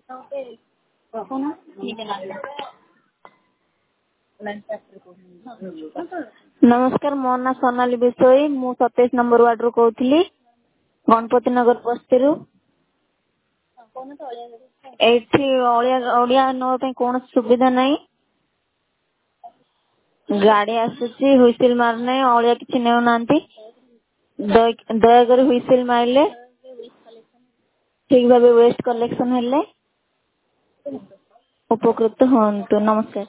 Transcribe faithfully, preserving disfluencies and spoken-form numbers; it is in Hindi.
नमस्कार मो ना सोनाली बिशोई मु सत्ताईस नंबर वार्ड रू कहूली गणपति नगर बस्ती रू एठी ओडिया नवा कौन सुविधा नहीं गाड़ी आसूची हुइसिल मारने ओडिया किसी नेउ नांती दयाकर हुइसिल मारले ठीक भाव वेस्ट कलेक्शन हेले उपकृत हंतु। नमस्कार।